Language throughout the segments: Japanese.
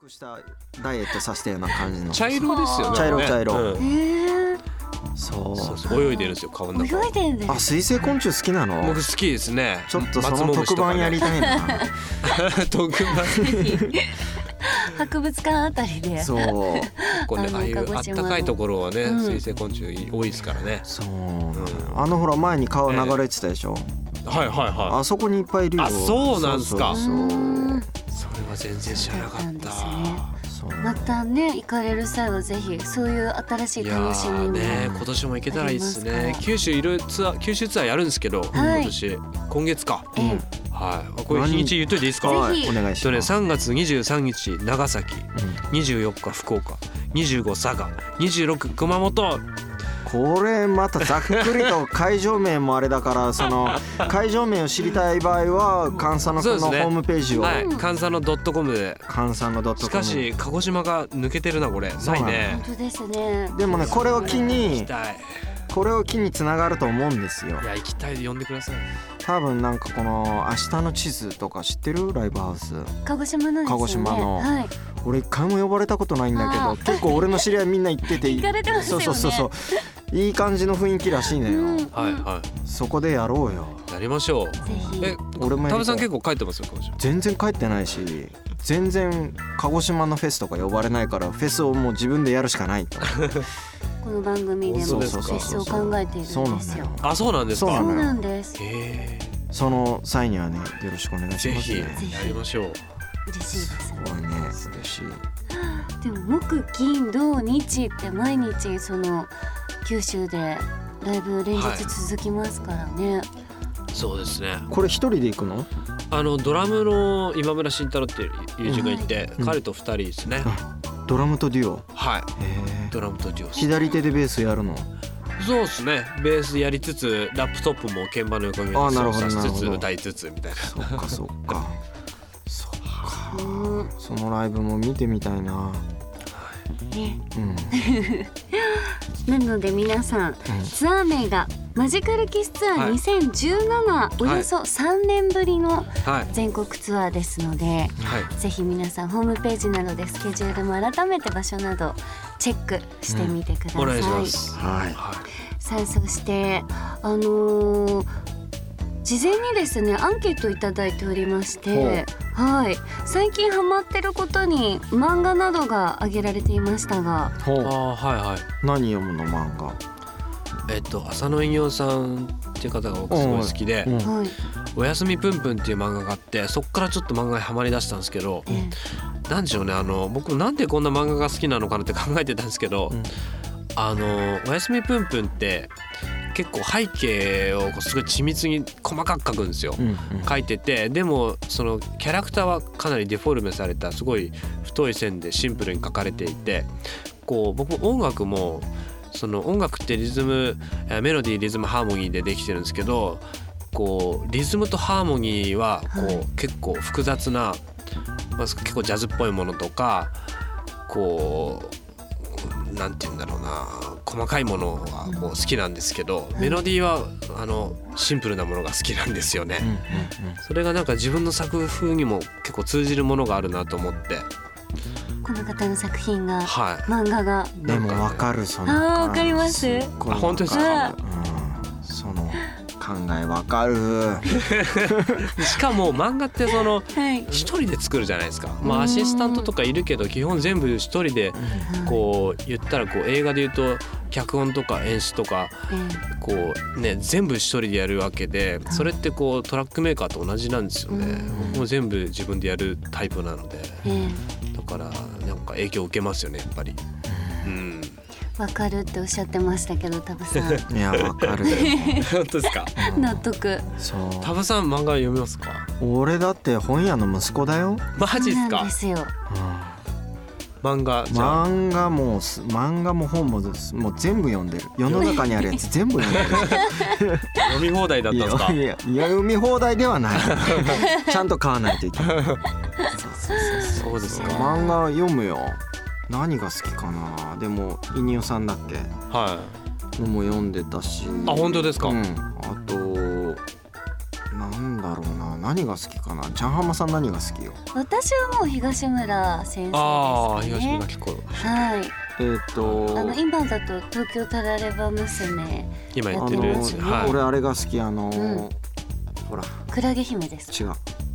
くしたダイエットさせたような感じの茶色ですよね。 茶色、 うんそう泳いでるんですよ顔の中。 泳いでるんです。 あ、水生昆虫好きなの？ 僕好きですね。 ちょっとその特番やりたいな。 特番博物館あたりで。 そうこうね、ああいうあったかいところはね、水生昆虫多いですからね。 そうなの、ほら前に川流れてたでしょ、 はいはいはい。 あそこにいっぱいいるよ。 あ、そうなんですか。 そうそれは全然知らなかそうなんっですね。 そうまたね行かれる際はぜひそういう新しいいや楽しみもーね、今年も行けたらいいですねあります。 九州いろいろ九州ツアーやるんですけど、 はい今月か。 ええはい。これ日にち言っといていいですか。 ぜひお願いしそれます。 3月23日長崎、24日福岡、25佐賀、26熊本。 これまたざっくりと会場名もあれだからその会場名を知りたい場合は関西のこのホームページを、 はい、関西の.comで。 関西の.com。 しかし鹿児島が抜けてるなこれ。ないね。 本当ですね。 でもね、これを機行にきたい。 つながると思うんですよ。 いや行きたいで呼んでください。 多分なんかこの明日の地図とか知ってる？ライブハウス。 鹿児島のですよね。 鹿児島のはい。 俺一回も呼ばれたことないんだけど、結構俺の知り合いみんな行ってて行かれてますよね。 そういい感じの雰囲気らしいのよ、 はいはそこでやろうよ。 い。やりましょう。 ぜひ。 俺もやりたい。 田部さん結構帰ってますよ鹿児島。 全然帰ってないし、全然鹿児島のフェスとか呼ばれないから、フェスをもう自分でやるしかないと。 この番組でもフそうですかェスを考えているんそうなんですよだよ。。 あ、そうなんですか。 そうそうなのよなんです。 へその際にはね、よろしくお願いしぜひますね。 やりましょう。 嬉しいですね。 これね、嬉しい。 でも木金土日って毎日その九州でライブ連日続きますからね。 そうですね。 これ一人で行くの？ ドラムの今村慎太郎っていう友人がいて、 うん彼と2人ですね。 ドラムとデュオ。 はい。 へえ。 ドラムとデュオス。 左手でベースやるの？ そうですね。ベースやりつつラップトップも鍵盤の横にあ、なるほど操作しつなるほどつ歌いつつみたいな。 そっかそっか。そっか。 うんそのライブも見てみたいな。 ね、 うん。 なので皆さん、ツアー名がマジカルキスツアー2017、およそ3年ぶりのはい全国ツアーですので、 はい。 ぜひ皆さんホームページなどでスケジュールも改めて場所などチェックしてみてください。 お願いします。 はい。 はさあ、そして事前にですねアンケートをいただいておりまして、はい、最近ハマってることに漫画などが挙げられていましたが、 ほう。 い。はいはい。 何読むの漫画？ 浅野稲夫さんっていう方が僕すごい好きで、 うんはい、 おやすみぷんぷんっていう漫画があって、そっからちょっと漫画にハマりだしたんですけど、なんでしょうね、僕なんでこんな漫画が好きなのかなって考えてたんですけど、 うんおやすみぷんぷんって結構背景をこうすごい緻密に細かく描くんですよ。 うん描いてて、でもそのキャラクターはかなりデフォルメされたすごい太い線でシンプルに描かれていて、こう僕音楽もその音楽ってリズムメロディーリズムハーモニーでできてるんですけど、こうリズムとハーモニーはこう結構複雑な、結構ジャズっぽいものとか、こうなんて言うんだろうな、細かいものはこう好きなんですけど、メロディーはシンプルなものが好きなんですよね。それがなんか自分の作風にも結構通じるものがあるなと思って、 この方の作品が、 はい。 漫画がでもわかる、そのあーわかりますすっごいわかる。 あ本当ですかその考えわかる。 しかも漫画ってそのはい一人で作るじゃないですか。アシスタントとかいるけど基本全部一人でこう言ったらこう映画で言うと脚本とか演出とかこうね全部一人でやるわけで、それってこうトラックメーカーと同じなんですよね。もう全部自分でやるタイプなので、だからなんか影響を受けますよねやっぱり。うんわかるっておっしゃってましたけど、タブさんいやわかるよ。 本当ですか。 納得。 そう。 タブさん漫画読みますか。 俺だって本屋の息子だよ。 マジですかそうなんで。すよ。 漫画じゃあ漫画も本ももう全部読んでる。世の中にあるやつ全部読んでる。 読み放題だったんですか。 いや読み放題ではない。ちゃんと買わないといけない。 そうですか。 漫画読むよ。何が好きかな。でも稲尾さんだっけはい。 のも読んでたし。 あ、本当ですか。 あとなんだろうな、 何が好きかな。ちゃんはまさん何が好きよ。 私はもう東村先生ですかね。 ああ、東村結構はい。今だと東京タラレバ娘今やってるやつ、はい、 俺あれが好き。ほらクラゲ姫です。 違う。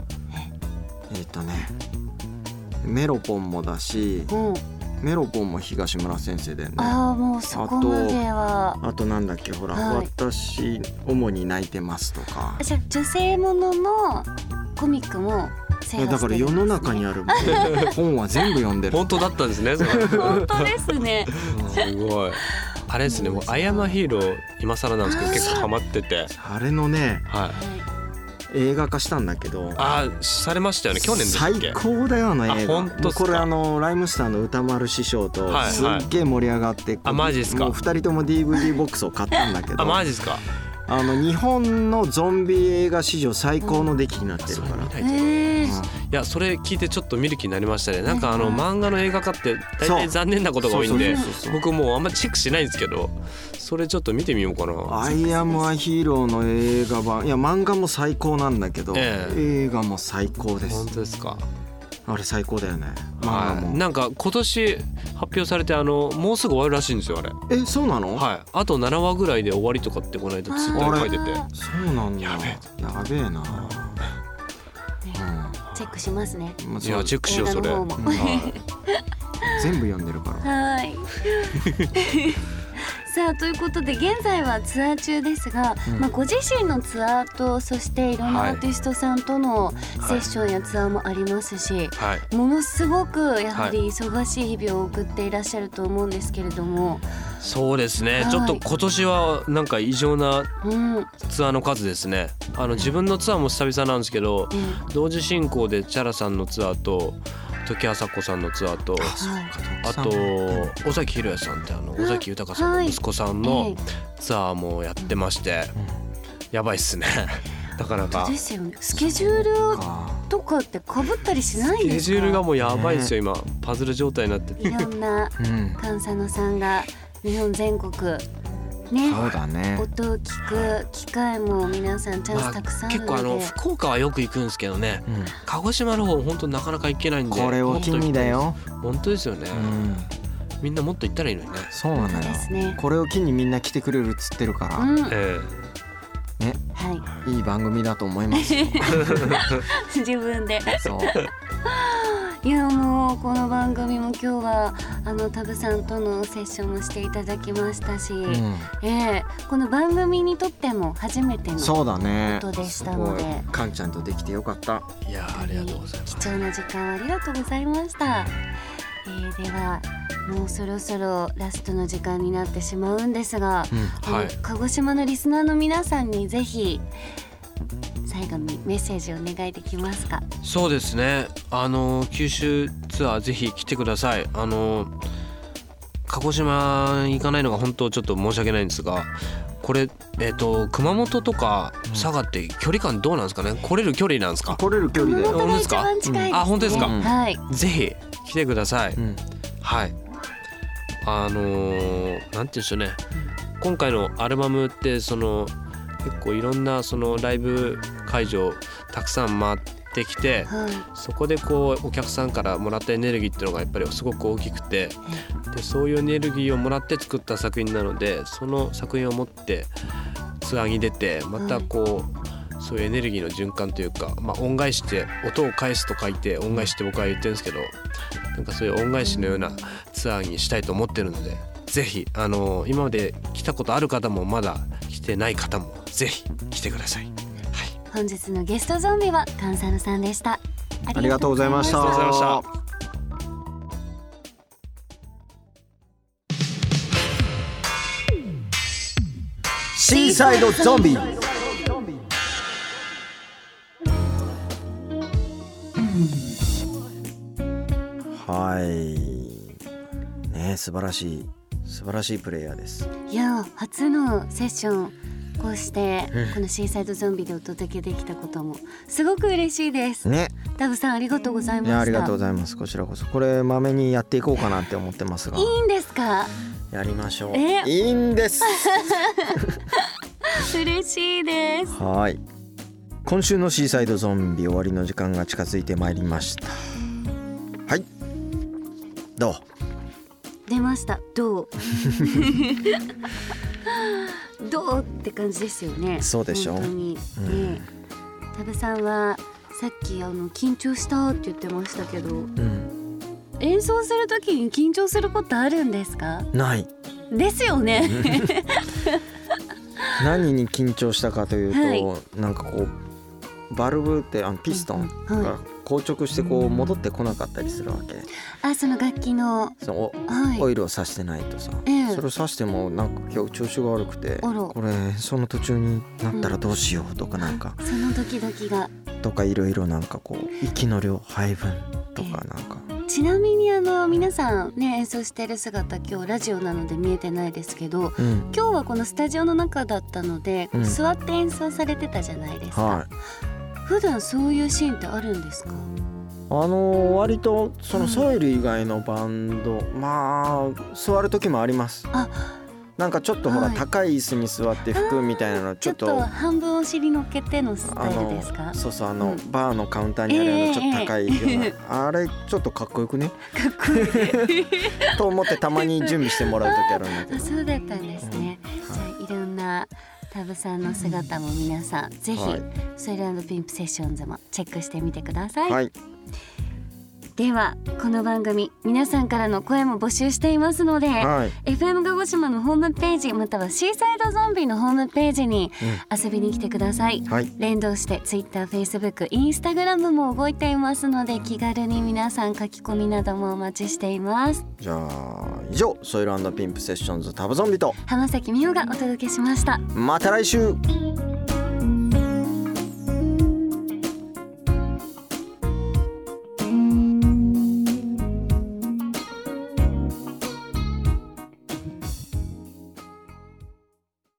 メロポンもだし、メロポンも東村先生だよね。 ああ、もうそこまでは。 あとなんだっけ、ほら、私主に泣いてますとか。 じゃあ女性もののコミックも制覇してるんですね。 だから世の中にある本は全部読んでる。 本当だったんですね。 本当ですね。 すごい。あれですね、もうアイアムアヒーロー今更なんですけど結構ハマってて、 あれのね、映画化したんだけど、 されましたよね、去年でしたっけ。 最高だよ、あの映画。 本当っすか。 これライムスターの歌丸師匠とすっげえ盛り上がって、 マジっすか。 もう2人とも DVD ボックスを買ったんだけど、 マジっすか。 日本のゾンビ映画史上最高の出来になってるから。 いや、それ聞いてちょっと見る気になりましたね。なんか漫画の映画化って大体残念なことが多いんで、僕もうあんまりチェックしないんですけど、それちょっと見てみようかな。 アイアムアヒーローの映画版、いや漫画も最高なんだけど、映画も最高です。 本当ですか。 あれ最高だよね。漫画もなんか今年発表されてもうすぐ終わるらしいんですよ、あれ。 そうなの？ はい。あと7話ぐらいで終わりとかってこの間ツイッターに書いてて。 そうなんだ。やべえな。 チェックしますね。 いや、チェックしようそれ。 全部読んでるから。 はい。さあ、ということで現在はツアー中ですが、ご自身のツアーと、そしていろんなアーティストさんとのセッションやツアーもありますし、ものすごくやはり忙しい日々を送っていらっしゃると思うんですけれども。 そうですね、ちょっと今年はなんか異常なツアーの数ですね。自分のツアーも久々なんですけど、同時進行でチャラさんのツアーと時あさこさんのツアーと、あと尾崎裕哉さんって尾崎豊さんの息子さんのツアーもやってまして、やばいっすね。なかなかですよね。スケジュールとかって被ったりしないんですか？ スケジュールがもうやばいですよ、今パズル状態になってて、 いろんな菅佐野さんが日本全国ね、 そうだね、 音を聞く機会も皆さんチャンスたくさんあるので、 結構福岡はよく行くんですけどね、鹿児島の方本当なかなか行けないんで、 これを機にだよ。 本当ですよね、みんなもっと行ったらいいのにね。 そうなのよ、これを機にみんな来てくれるっつってるから、ね、いい番組だと思いますよ。 自分でそう、 いや、もうこの番組も今日はタブさんとのセッションもしていただきましたし、この番組にとっても初めてのことでしたので、 カンちゃんとできてよかった。 いや、ありがとうございます。 貴重な時間ありがとうございました。ではもうそろそろラストの時間になってしまうんですが、鹿児島のリスナーの皆さんにぜひ最後にメッセージをお願いできますか？ そうですね、九州ツアーぜひ来てください。鹿児島行かないのが本当ちょっと申し訳ないんですが、これ、熊本とか佐賀って距離感どうなんですかね。来れる距離なんですか？ 来れる距離で。 熊本が一番近いですね。 本当ですか？ぜひ来てください。はい。なんて言うんでしょうね、今回のアルバムって結構いろんなライブ会場たくさん回ってきて、そこでお客さんからもらったエネルギーっていうのがやっぱりすごく大きくて、でそういうエネルギーをもらって作った作品なので、その作品を持ってツアーに出て、またそういうエネルギーの循環というか、恩返しって音を返すと書いて恩返しって僕は言ってるんですけど、なんかそういう恩返しのようなツアーにしたいと思ってるので、ぜひ今まで来たことある方もまだ来てない方もぜひ来てください。 本日のゲストゾンビは菅佐野さんでした。 ありがとうございました。シーサイドゾンビ。ね、素晴らしいプレイヤーです。 いや、初のセッションこうしてこのシーサイドゾンビでお届けできたこともすごく嬉しいですね。タブさんありがとうございました。 いや、ありがとうございます。こちらこそ。これまめにやっていこうかなって思ってますが。 いいんですか？ やりましょう。いいんです。 嬉しいです。 はい。 今週のシーサイドゾンビ終わりの時間が近づいてまいりました。はい、どう出ました。どうどうって感じですよね。 そうでしょう。 本当にね。田部さんはさっき緊張したって言ってましたけど、演奏するときに緊張することあるんですか？ ないですよね何に緊張したかというと、はい、なんかこうバルブってピストンが硬直してこう戻ってこなかったりするわけ。 あ、その楽器のオイルを刺してないとさ、それを刺してもなんか今日調子が悪くて、これ演奏の途中になったらどうしようとかなんか、 そのドキドキがとかいろいろなんかこう息の量配分とかなんか、 ちなみに皆さんね演奏してる姿今日ラジオなので見えてないですけど、今日はこのスタジオの中だったので、座って演奏されてたじゃないですか、はい、普段そういうシーンってあるんですか？ 割とそのソイル以外のバンド、まあ座る時もあります。なんかちょっとほら、高い椅子に座って吹くみたいなのちょっと半分お尻乗っけてのスタイルですか？ そうそう、バーのカウンターにあるようなちょっと高いような、あれちょっとかっこよくねかっこいいと思ってたまに準備してもらう時あるんだけどそうだったんですね、じゃあいろんな田部さんの姿も皆さんぜひ、ソイル&ピンプセッションズもチェックしてみてください、はい。ではこの番組皆さんからの声も募集していますので、FM 鹿児島のホームページまたはシーサイドゾンビのホームページに遊びに来てください、連動して Twitter、Facebook、Instagram も動いていますので気軽に皆さん書き込みなどもお待ちしています。 じゃあ以上ソイル&ピンプセッションズ田部ゾンビと浜崎美穂がお届けしました。 また来週。